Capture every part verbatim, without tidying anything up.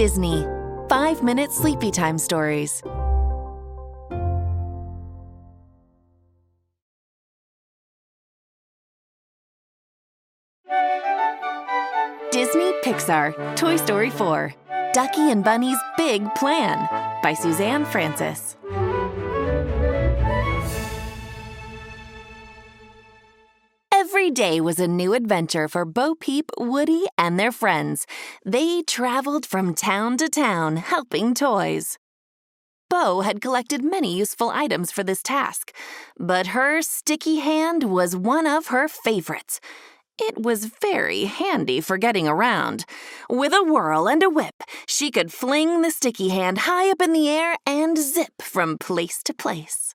Disney. Five-minute sleepy time stories. Disney Pixar Toy Story four. Ducky and Bunny's Big Plan by Suzanne Francis. Every day was a new adventure for Bo Peep, Woody, and their friends. They traveled from town to town, helping toys. Bo had collected many useful items for this task, but her sticky hand was one of her favorites. It was very handy for getting around. With a whirl and a whip, she could fling the sticky hand high up in the air and zip from place to place.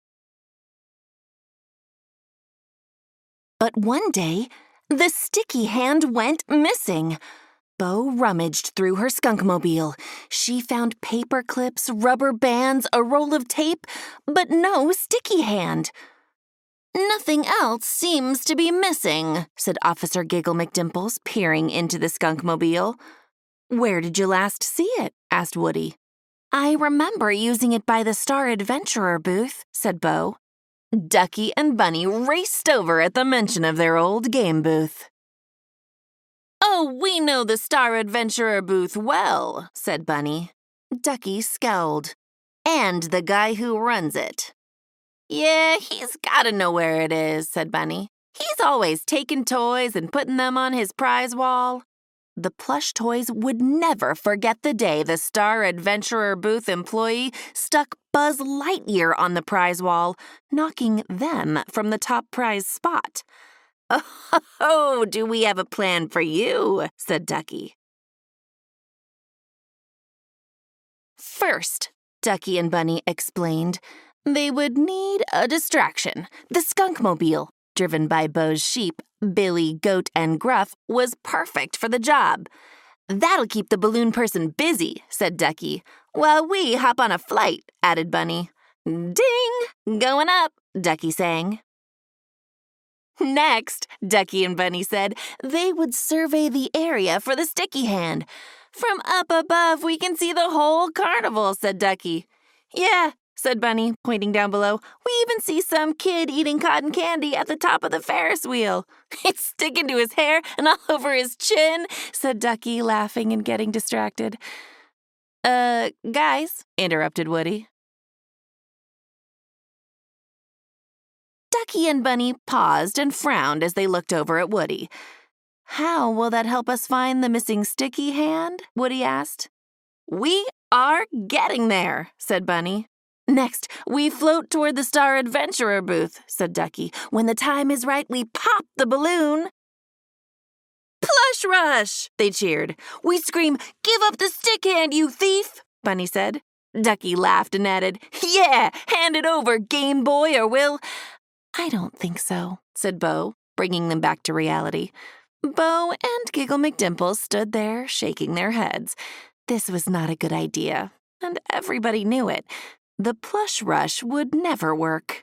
But one day, the sticky hand went missing. Bo rummaged through her skunkmobile. She found paper clips, rubber bands, a roll of tape, but no sticky hand. "Nothing else seems to be missing," said Officer Giggle McDimples, peering into the skunkmobile. "Where did you last see it?" asked Woody. "I remember using it by the Star Adventurer booth," said Bo. Ducky and Bunny raced over at the mention of their old game booth. "Oh, we know the Star Adventurer booth well," said Bunny. Ducky scowled. "And the guy who runs it." "Yeah, he's gotta know where it is," said Bunny. "He's always taking toys and putting them on his prize wall." The plush toys would never forget the day the Star Adventurer booth employee stuck Buzz Lightyear on the prize wall, knocking them from the top prize spot. "Oh, do we have a plan for you?" said Ducky. First, Ducky and Bunny explained, they would need a distraction. The skunkmobile, driven by Bo's sheep, Billy, Goat, and Gruff, was perfect for the job. "That'll keep the balloon person busy," said Ducky. "While we hop on a flight," added Bunny. "Ding! Going up," Ducky sang. Next, Ducky and Bunny said they would survey the area for the sticky hand. "From up above, we can see the whole carnival," said Ducky. "Yeah," said Bunny, pointing down below. "We even see some kid eating cotton candy at the top of the Ferris wheel. It's sticking to his hair and all over his chin," said Ducky, laughing and getting distracted. Uh, guys," interrupted Woody. Ducky and Bunny paused and frowned as they looked over at Woody. "How will that help us find the missing sticky hand?" Woody asked. "We are getting there," said Bunny. "Next, we float toward the Star Adventurer booth," said Ducky. "When the time is right, we pop the balloon." "Plush rush!" they cheered. "We scream, 'Give up the stick hand, you thief!'" Bunny said. Ducky laughed and added, "Yeah, hand it over, Game Boy, or we'll—" "I don't think so," said Bo, bringing them back to reality. Bo and Giggle McDimples stood there, shaking their heads. This was not a good idea, and everybody knew it. The plush rush would never work.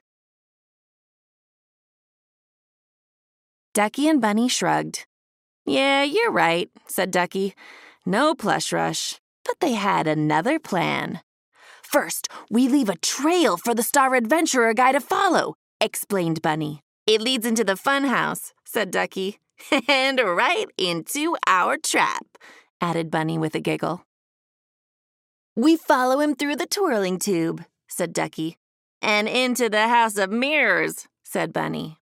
Ducky and Bunny shrugged. "Yeah, you're right," said Ducky. "No plush rush." But they had another plan. "First, we leave a trail for the Star Adventurer guy to follow," explained Bunny. "It leads into the funhouse," said Ducky. "And right into our trap," added Bunny with a giggle. "We follow him through the twirling tube," said Ducky. "And into the House of Mirrors," said Bunny.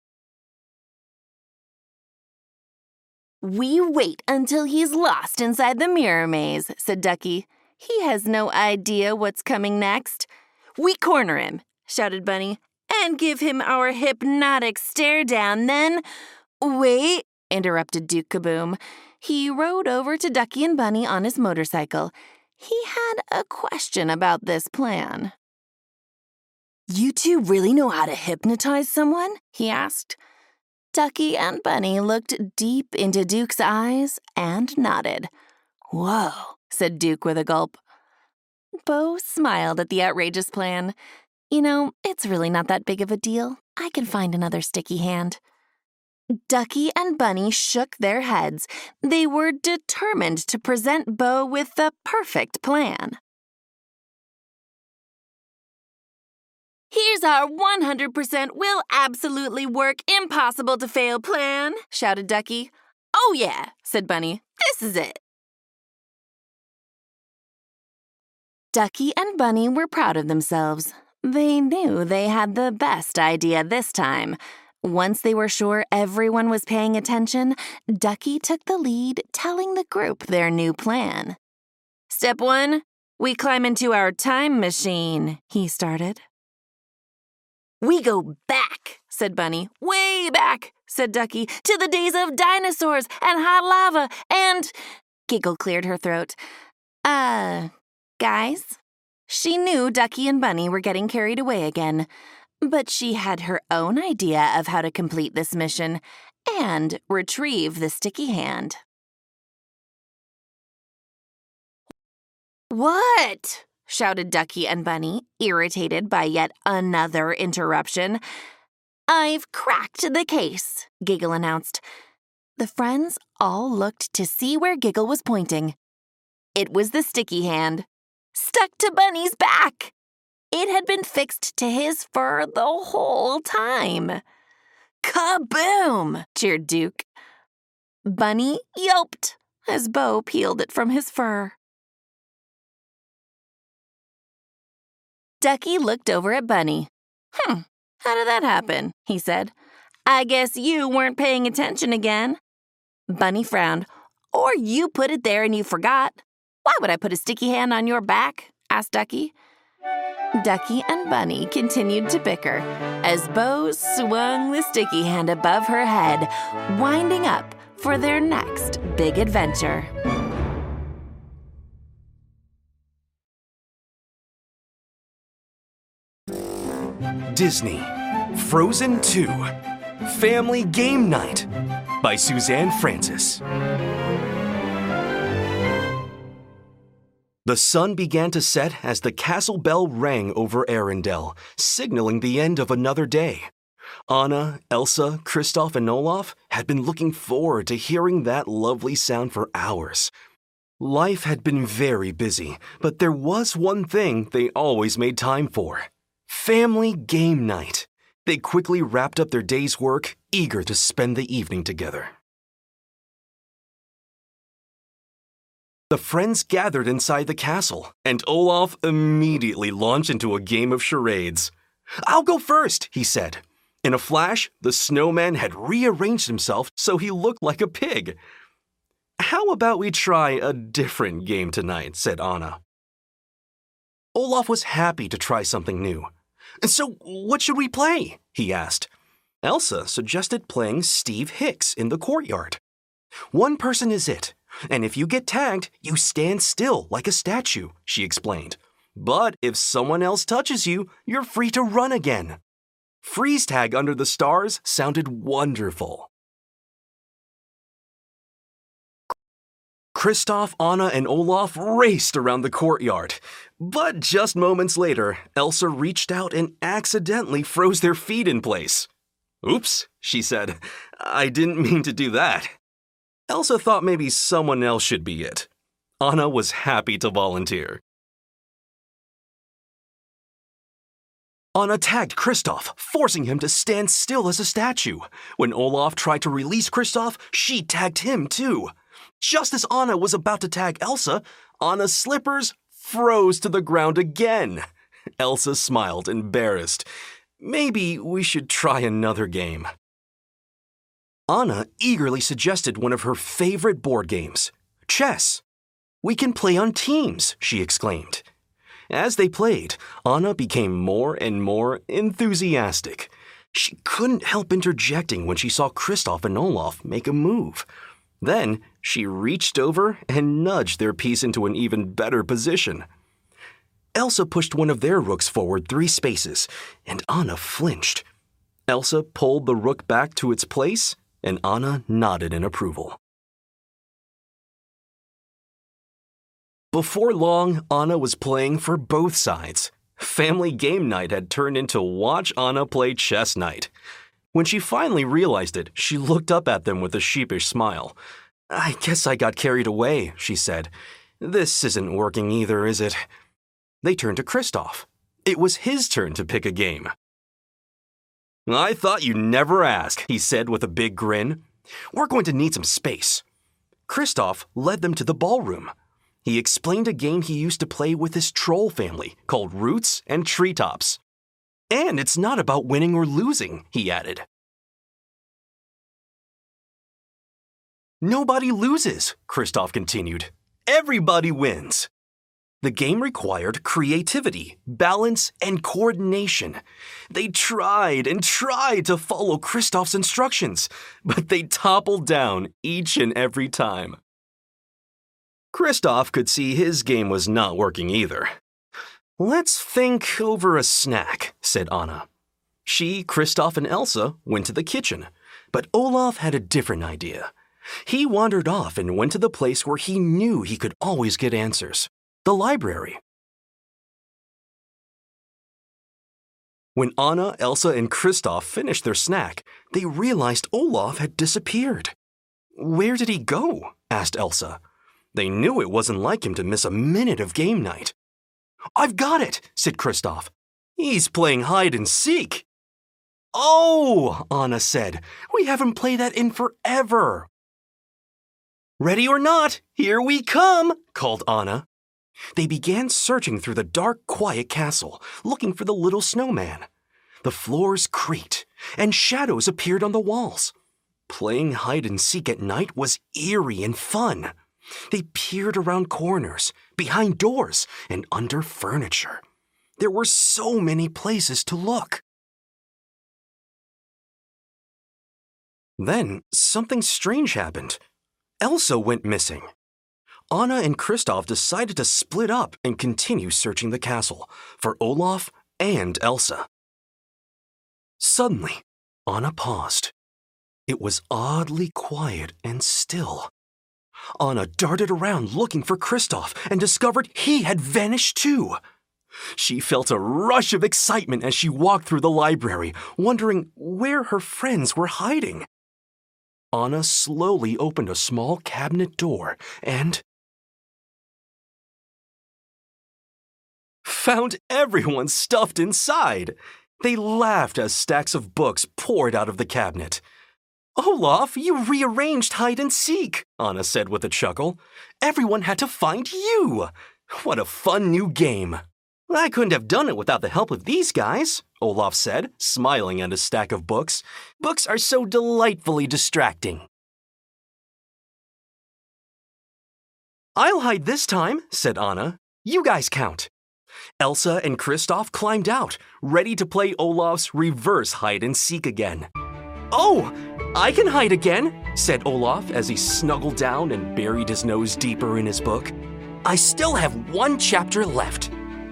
"We wait until he's lost inside the mirror maze," said Ducky. "He has no idea what's coming next." "We corner him," shouted Bunny, "and give him our hypnotic stare down, then—" "Wait," interrupted Duke Kaboom. He rode over to Ducky and Bunny on his motorcycle. He had a question about this plan. "You two really know how to hypnotize someone?" he asked. Ducky and Bunny looked deep into Duke's eyes and nodded. "Whoa," said Duke with a gulp. Bo smiled at the outrageous plan. "You know, it's really not that big of a deal. I can find another sticky hand." Ducky and Bunny shook their heads. They were determined to present Bo with the perfect plan. "Here's our one hundred percent will absolutely work, impossible to fail plan," shouted Ducky. "Oh yeah," said Bunny. "This is it." Ducky and Bunny were proud of themselves. They knew they had the best idea this time. Once they were sure everyone was paying attention, Ducky took the lead, telling the group their new plan. "Step one, we climb into our time machine," he started. "We go back," said Bunny. "Way back," said Ducky, "to the days of dinosaurs and hot lava and—" Giggle cleared her throat. Uh, guys? She knew Ducky and Bunny were getting carried away again. But she had her own idea of how to complete this mission and retrieve the sticky hand. "What?" shouted Ducky and Bunny, irritated by yet another interruption. "I've cracked the case," Giggle announced. The friends all looked to see where Giggle was pointing. It was the sticky hand, stuck to Bunny's back. It had been fixed to his fur the whole time. "Kaboom!" cheered Duke. Bunny yelped as Bo peeled it from his fur. Ducky looked over at Bunny. "Hmm, how did that happen?" he said. "I guess you weren't paying attention again." Bunny frowned. "Or you put it there and you forgot." "Why would I put a sticky hand on your back?" asked Ducky. Ducky and Bunny continued to bicker as Bo swung the sticky hand above her head, winding up for their next big adventure. Disney, Frozen two, Family Game Night by Suzanne Francis. The sun began to set as the castle bell rang over Arendelle, signaling the end of another day. Anna, Elsa, Kristoff, and Olaf had been looking forward to hearing that lovely sound for hours. Life had been very busy, but there was one thing they always made time for: Family Game Night. They quickly wrapped up their day's work, eager to spend the evening together. The friends gathered inside the castle, and Olaf immediately launched into a game of charades. "I'll go first," he said. In a flash, the snowman had rearranged himself so he looked like a pig. "How about we try a different game tonight?" said Anna. Olaf was happy to try something new. "So what should we play?" he asked. Elsa suggested playing Steve Hicks in the courtyard. "One person is it. And if you get tagged, you stand still like a statue," she explained. "But if someone else touches you, you're free to run again." Freeze tag under the stars sounded wonderful. Kristoff, Anna, and Olaf raced around the courtyard. But just moments later, Elsa reached out and accidentally froze their feet in place. "Oops," she said. "I didn't mean to do that." Elsa thought maybe someone else should be it. Anna was happy to volunteer. Anna tagged Kristoff, forcing him to stand still as a statue. When Olaf tried to release Kristoff, she tagged him too. Just as Anna was about to tag Elsa, Anna's slippers froze to the ground again. Elsa smiled, embarrassed. "Maybe we should try another game." Anna eagerly suggested one of her favorite board games, chess. "We can play on teams," she exclaimed. As they played, Anna became more and more enthusiastic. She couldn't help interjecting when she saw Kristoff and Olaf make a move. Then she reached over and nudged their piece into an even better position. Elsa pushed one of their rooks forward three spaces, and Anna flinched. Elsa pulled the rook back to its place, and Anna nodded in approval. Before long, Anna was playing for both sides. Family Game Night had turned into Watch Anna Play Chess Night. When she finally realized it, she looked up at them with a sheepish smile. "I guess I got carried away," she said. "This isn't working either, is it?" They turned to Kristoff. It was his turn to pick a game. "I thought you'd never ask," he said with a big grin. "We're going to need some space." Kristoff led them to the ballroom. He explained a game he used to play with his troll family called Roots and Treetops. "And it's not about winning or losing," he added. "Nobody loses," Kristoff continued. "Everybody wins." The game required creativity, balance, and coordination. They tried and tried to follow Kristoff's instructions, but they toppled down each and every time. Kristoff could see his game was not working either. "Let's think over a snack," said Anna. She, Kristoff, and Elsa went to the kitchen, but Olaf had a different idea. He wandered off and went to the place where he knew he could always get answers. The library. When Anna, Elsa, and Kristoff finished their snack, they realized Olaf had disappeared. "Where did he go?" asked Elsa. They knew it wasn't like him to miss a minute of game night. "I've got it," said Kristoff. "He's playing hide and seek." "Oh," Anna said, "we haven't played that in forever." "Ready or not, here we come," called Anna. They began searching through the dark, quiet castle, looking for the little snowman. The floors creaked, and shadows appeared on the walls. Playing hide and seek at night was eerie and fun. They peered around corners, behind doors, and under furniture. There were so many places to look. Then something strange happened. Elsa went missing. Anna and Kristoff decided to split up and continue searching the castle for Olaf and Elsa. Suddenly, Anna paused. It was oddly quiet and still. Anna darted around looking for Kristoff and discovered he had vanished too. She felt a rush of excitement as she walked through the library, wondering where her friends were hiding. Anna slowly opened a small cabinet door and found everyone stuffed inside. They laughed as stacks of books poured out of the cabinet. "Olaf, you rearranged hide and seek," Anna said with a chuckle. "Everyone had to find you. What a fun new game." "I couldn't have done it without the help of these guys," Olaf said, smiling at a stack of books. "Books are so delightfully distracting." "I'll hide this time," said Anna. "You guys count." Elsa and Kristoff climbed out, ready to play Olaf's reverse hide and seek again. "Oh, I can hide again," said Olaf as he snuggled down and buried his nose deeper in his book. "I still have one chapter left."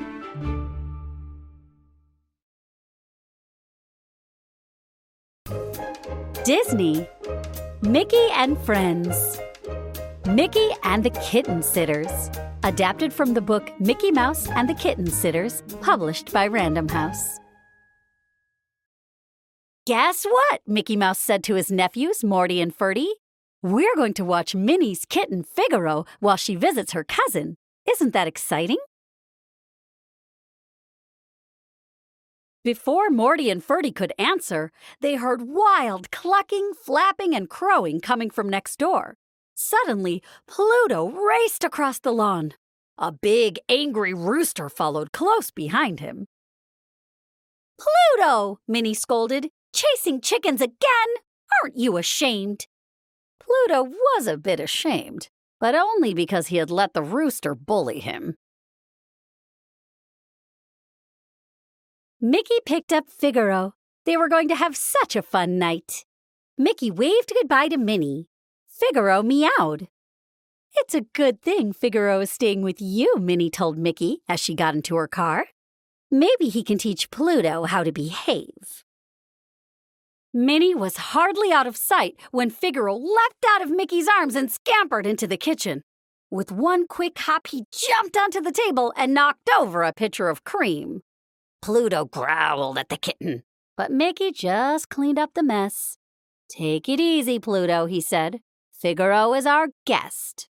Disney, Mickey and Friends. Mickey and the Kitten Sitters. Adapted from the book Mickey Mouse and the Kitten Sitters, published by Random House. Guess what? Mickey Mouse said to his nephews, Morty and Ferdy. "We're going to watch Minnie's kitten Figaro while she visits her cousin. Isn't that exciting?" Before Morty and Ferdy could answer, they heard wild clucking, flapping, and crowing coming from next door. Suddenly, Pluto raced across the lawn. A big, angry rooster followed close behind him. "Pluto!" Minnie scolded. "Chasing chickens again? Aren't you ashamed?" Pluto was a bit ashamed, but only because he had let the rooster bully him. Mickey picked up Figaro. They were going to have such a fun night. Mickey waved goodbye to Minnie. Figaro meowed. "It's a good thing Figaro is staying with you," Minnie told Mickey as she got into her car. "Maybe he can teach Pluto how to behave." Minnie was hardly out of sight when Figaro leapt out of Mickey's arms and scampered into the kitchen. With one quick hop, he jumped onto the table and knocked over a pitcher of cream. Pluto growled at the kitten. But Mickey just cleaned up the mess. "Take it easy, Pluto," he said. "Figaro is our guest."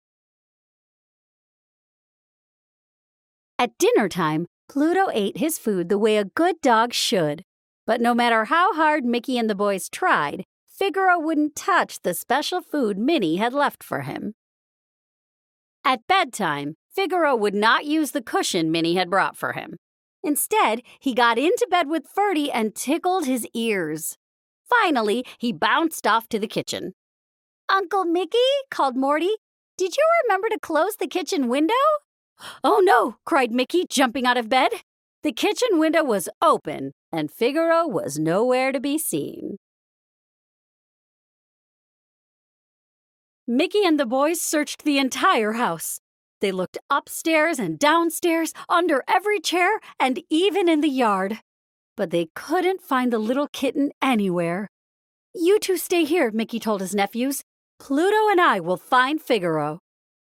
At dinner time, Pluto ate his food the way a good dog should. But no matter how hard Mickey and the boys tried, Figaro wouldn't touch the special food Minnie had left for him. At bedtime, Figaro would not use the cushion Minnie had brought for him. Instead, he got into bed with Ferdy and tickled his ears. Finally, he bounced off to the kitchen. "Uncle Mickey," called Morty, "did you remember to close the kitchen window?" "Oh no," cried Mickey, jumping out of bed. The kitchen window was open, and Figaro was nowhere to be seen. Mickey and the boys searched the entire house. They looked upstairs and downstairs, under every chair, and even in the yard. But they couldn't find the little kitten anywhere. "You two stay here," Mickey told his nephews. "Pluto and I will find Figaro."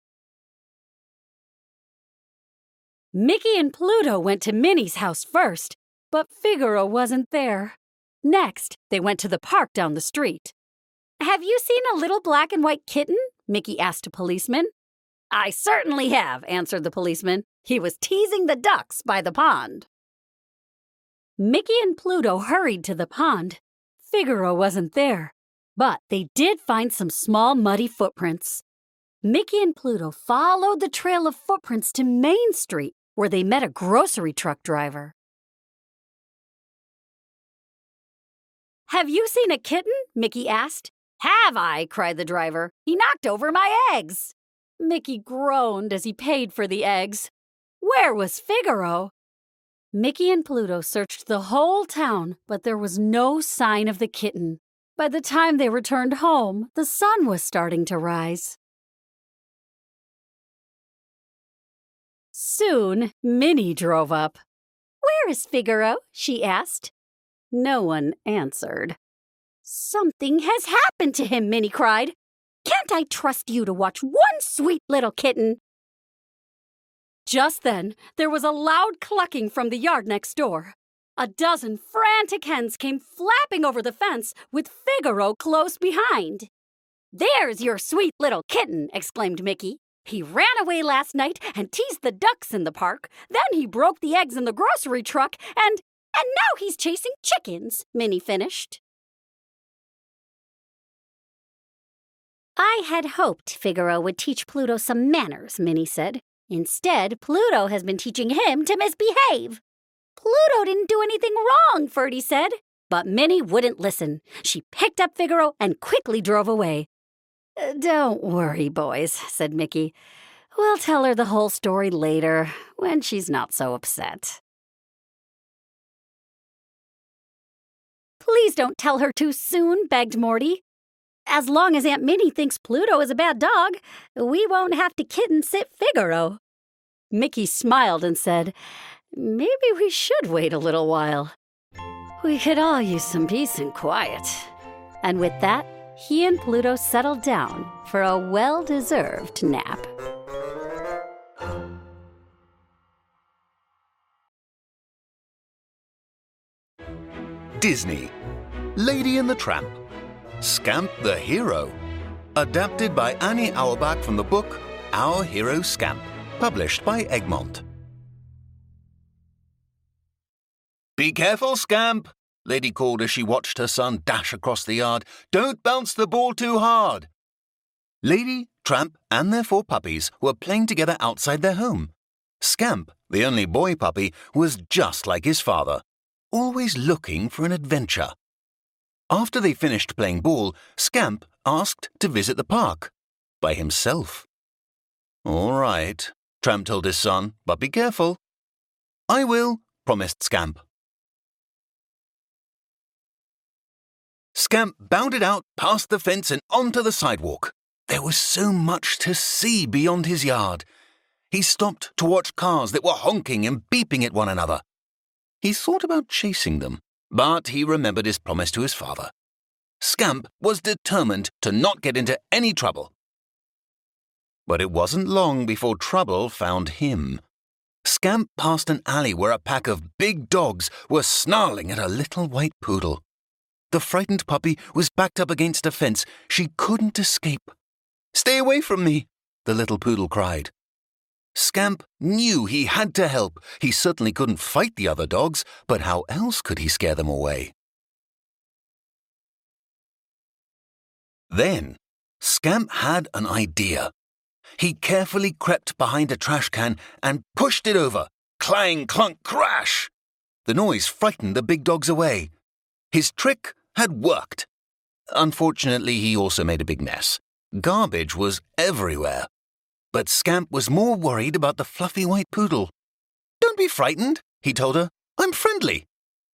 Mickey and Pluto went to Minnie's house first, but Figaro wasn't there. Next, they went to the park down the street. "Have you seen a little black and white kitten?" Mickey asked a policeman. "I certainly have," answered the policeman. "He was teasing the ducks by the pond." Mickey and Pluto hurried to the pond. Figaro wasn't there, but they did find some small muddy footprints. Mickey and Pluto followed the trail of footprints to Main Street, where they met a grocery truck driver. "Have you seen a kitten?" Mickey asked. "Have I?" cried the driver. "He knocked over my eggs." Mickey groaned as he paid for the eggs. Where was Figaro? Mickey and Pluto searched the whole town, but there was no sign of the kitten. By the time they returned home, the sun was starting to rise. Soon, Minnie drove up. "Where is Figaro?" she asked. No one answered. "Something has happened to him," Minnie cried. "Can't I trust you to watch one sweet little kitten?" Just then, there was a loud clucking from the yard next door. A dozen frantic hens came flapping over the fence with Figaro close behind. "There's your sweet little kitten," exclaimed Mickey. "He ran away last night and teased the ducks in the park. Then he broke the eggs in the grocery truck and, and now he's chasing chickens," Minnie finished. "I had hoped Figaro would teach Pluto some manners," Minnie said. "Instead, Pluto has been teaching him to misbehave." "Pluto didn't do anything wrong," Ferdy said. But Minnie wouldn't listen. She picked up Figaro and quickly drove away. "Don't worry, boys," said Mickey. "We'll tell her the whole story later, when she's not so upset." "Please don't tell her too soon," begged Morty. "As long as Aunt Minnie thinks Pluto is a bad dog, we won't have to kitten sit Figaro." Mickey smiled and said, "Maybe we should wait a little while. We could all use some peace and quiet." And with that, he and Pluto settled down for a well-deserved nap. Disney, Lady and the Tramp, Scamp the Hero. Adapted by Annie Auerbach from the book Our Hero Scamp, published by Egmont. "Be careful, Scamp," Lady called as she watched her son dash across the yard. "Don't bounce the ball too hard." Lady, Tramp, and their four puppies were playing together outside their home. Scamp, the only boy puppy, was just like his father, always looking for an adventure. After they finished playing ball, Scamp asked to visit the park by himself. "All right," Tramp told his son, "but be careful." "I will," promised Scamp. Scamp bounded out past the fence and onto the sidewalk. There was so much to see beyond his yard. He stopped to watch cars that were honking and beeping at one another. He thought about chasing them, but he remembered his promise to his father. Scamp was determined to not get into any trouble. But it wasn't long before trouble found him. Scamp passed an alley where a pack of big dogs were snarling at a little white poodle. The frightened puppy was backed up against a fence. She couldn't escape. "Stay away from me," the little poodle cried. Scamp knew he had to help. He certainly couldn't fight the other dogs, but how else could he scare them away? Then, Scamp had an idea. He carefully crept behind a trash can and pushed it over. Clang, clunk, crash! The noise frightened the big dogs away. His trick had worked. Unfortunately, he also made a big mess. Garbage was everywhere. But Scamp was more worried about the fluffy white poodle. "Don't be frightened," he told her. "I'm friendly."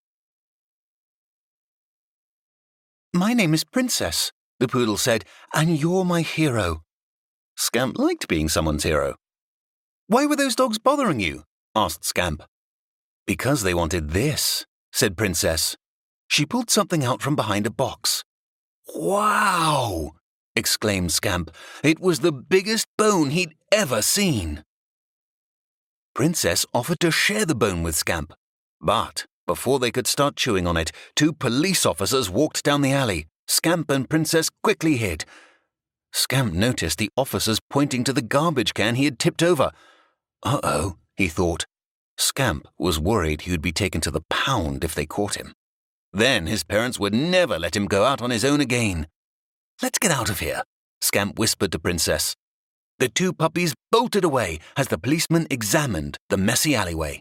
"My name is Princess," the poodle said, "and you're my hero." Scamp liked being someone's hero. "Why were those dogs bothering you?" asked Scamp. "Because they wanted this," said Princess. She pulled something out from behind a box. "Wow!" exclaimed Scamp. It was the biggest bone he'd ever seen. Princess offered to share the bone with Scamp, but before they could start chewing on it, two police officers walked down the alley. Scamp and Princess quickly hid. Scamp noticed the officers pointing to the garbage can he had tipped over. Uh-oh, he thought. Scamp was worried he would be taken to the pound if they caught him. Then his parents would never let him go out on his own again. "Let's get out of here," Scamp whispered to Princess. The two puppies bolted away as the policeman examined the messy alleyway.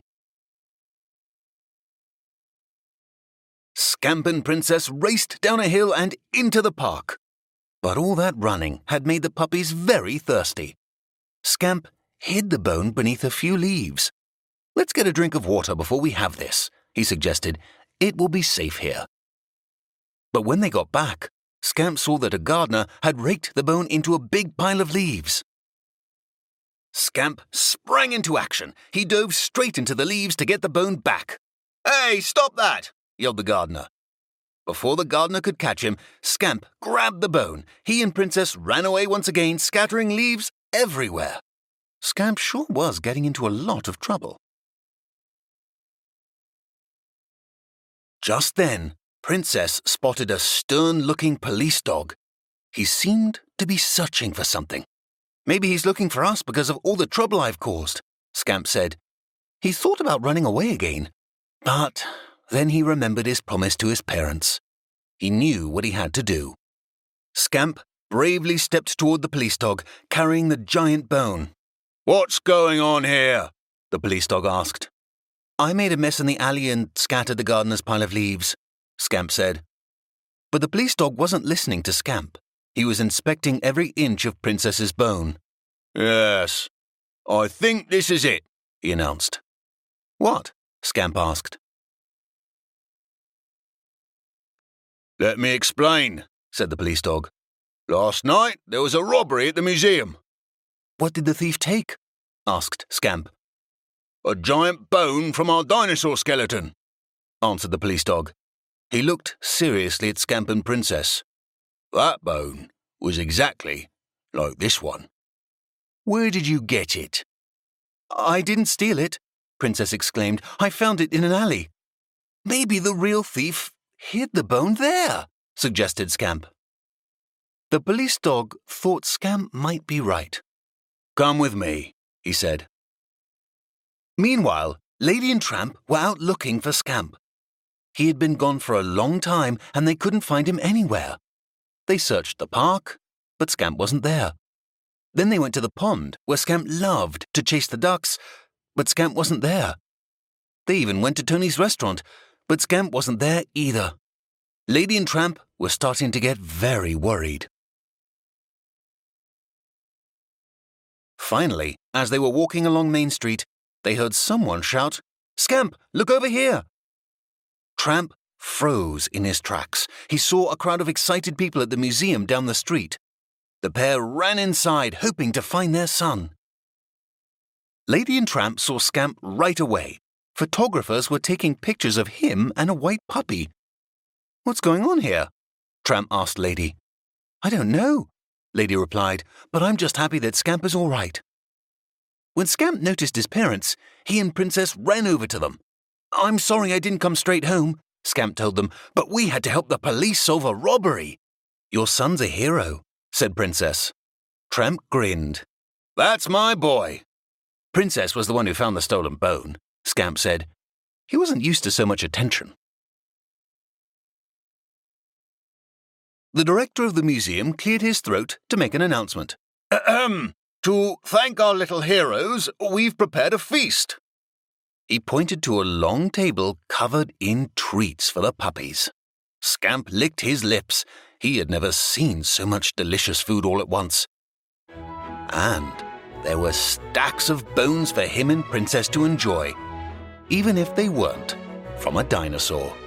Scamp and Princess raced down a hill and into the park. But all that running had made the puppies very thirsty. Scamp hid the bone beneath a few leaves. "Let's get a drink of water before we have this," he suggested. "It will be safe here." But when they got back, Scamp saw that a gardener had raked the bone into a big pile of leaves. Scamp sprang into action. He dove straight into the leaves to get the bone back. "Hey, stop that!" yelled the gardener. Before the gardener could catch him, Scamp grabbed the bone. He and Princess ran away once again, scattering leaves everywhere. Scamp sure was getting into a lot of trouble. Just then, Princess spotted a stern-looking police dog. He seemed to be searching for something. "Maybe he's looking for us because of all the trouble I've caused," Scamp said. He thought about running away again, but then he remembered his promise to his parents. He knew what he had to do. Scamp bravely stepped toward the police dog, carrying the giant bone. "What's going on here?" the police dog asked. "I made a mess in the alley and scattered the gardener's pile of leaves," Scamp said. But the police dog wasn't listening to Scamp. He was inspecting every inch of Princess's bone. "Yes, I think this is it," he announced. "What?" Scamp asked. "Let me explain," said the police dog. "Last night there was a robbery at the museum." "What did the thief take?" asked Scamp. "A giant bone from our dinosaur skeleton," answered the police dog. He looked seriously at Scamp and Princess. "That bone was exactly like this one. Where did you get it?" "I didn't steal it," Princess exclaimed. "I found it in an alley." "Maybe the real thief hid the bone there," suggested Scamp. The police dog thought Scamp might be right. "Come with me," he said. Meanwhile, Lady and Tramp were out looking for Scamp. He had been gone for a long time and they couldn't find him anywhere. They searched the park, but Scamp wasn't there. Then they went to the pond, where Scamp loved to chase the ducks, but Scamp wasn't there. They even went to Tony's restaurant, but Scamp wasn't there either. Lady and Tramp were starting to get very worried. Finally, as they were walking along Main Street, they heard someone shout, "Scamp, look over here!" Tramp froze in his tracks. He saw a crowd of excited people at the museum down the street. The pair ran inside, hoping to find their son. Lady and Tramp saw Scamp right away. Photographers were taking pictures of him and a white puppy. "What's going on here?" Tramp asked Lady. "I don't know," Lady replied, "but I'm just happy that Scamp is all right." When Scamp noticed his parents, he and Princess ran over to them. "I'm sorry I didn't come straight home," Scamp told them, "but we had to help the police solve a robbery." "Your son's a hero," said Princess. Tramp grinned. "That's my boy." Princess was the one who found the stolen bone, Scamp said. He wasn't used to so much attention. The director of the museum cleared his throat to make an announcement. Ahem. To thank our little heroes, we've prepared a feast. He pointed to a long table covered in treats for the puppies. Scamp licked his lips. He had never seen so much delicious food all at once. And there were stacks of bones for him and Princess to enjoy, even if they weren't from a dinosaur.